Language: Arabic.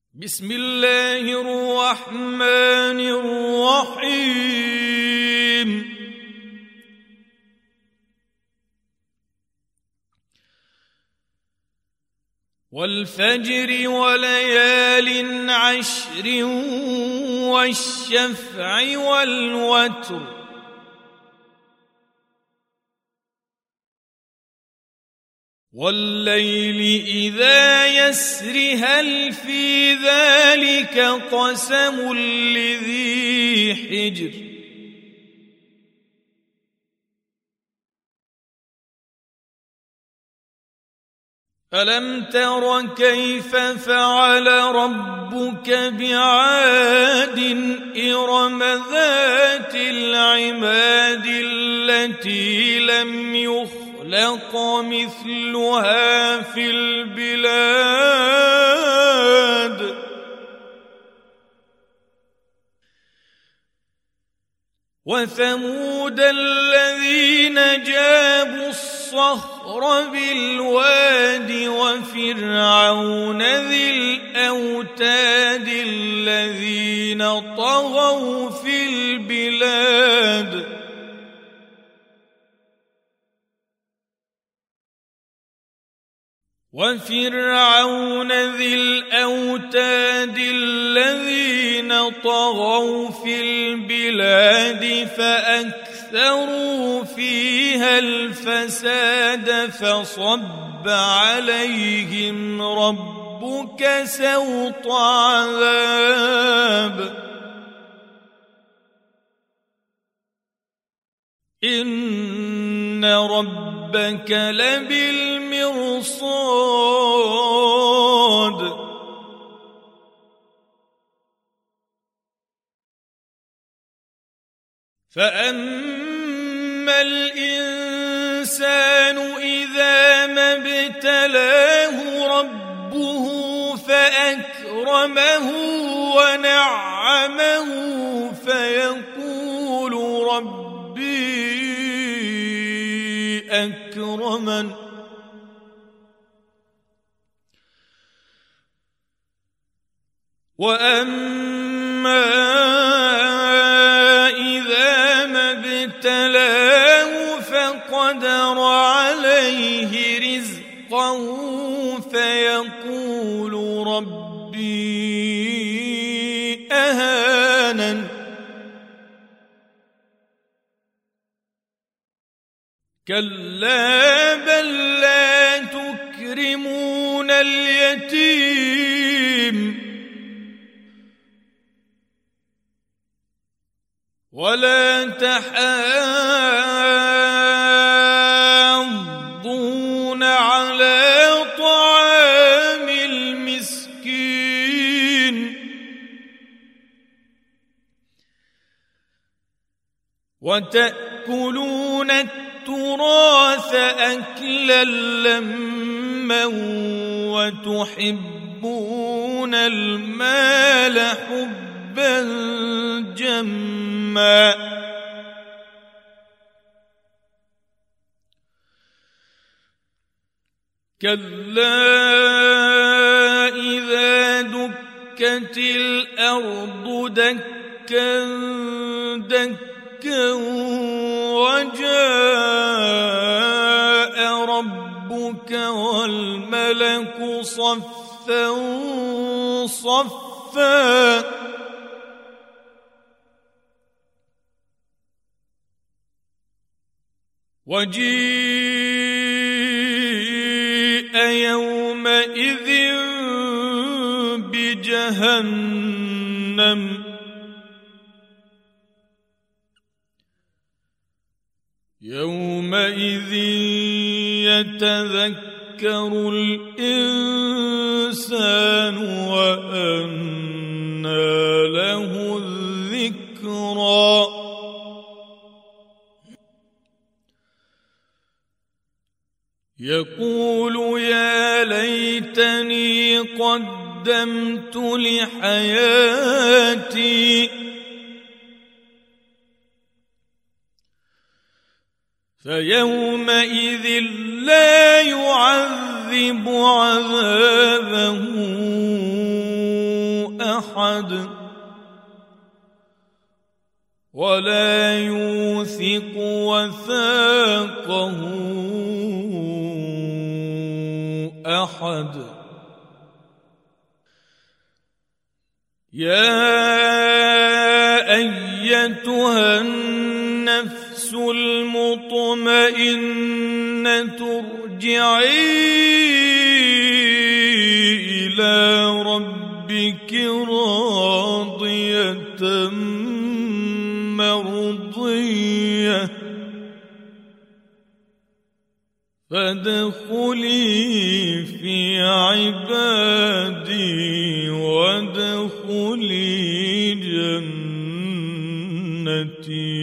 بسم الله الرحمن الرحيم. والفجر وليال عشر والشفع والوتر والليل إذا يسر هل في ذلك قسم لذي حجر ألم تر كيف فعل ربك بعاد إرم ذات العماد التي لم يخلق مثلها في البلاد وثمود الذين جابوا الصخر بالواد وفرعون ذي الأوتاد الذين طغوا في البلاد وفرعون ذي الأوتاد الذين طغوا في البلاد فأكثروا فيها الفساد فصب عليهم ربك سوط عذاب إن ربك لبالمرصاد فأما الإنسان إذا ما ابتلاه ربه فأكرمه ونعمه فيقول ربي أكرمن وأما إذا ما ابتلاه فقدر عليه رزقه فيقول ربي أهانن كلا بل لا تكرمون اليتيم ولا تحاضون على طعام المسكين وتأكلون التراث أكلا لما وتحبون المال حبا جما كلا إذا دكت الأرض دكا دكا وجاء ربك والملك صفا صفا وجيء يومئذ بجهنم يومئذ يتذكر الإنسان وأنى له الذكرى يقول يا ليتني قدمت لحياتي فيومئذ لا يعذب عذابه أحد ولا يوثق وثاقه أحد. يا أيتها النفس المطمئنة ارجعي إلى ربك راضية مرضية فادخلي في عبادي وادخلي جنتي.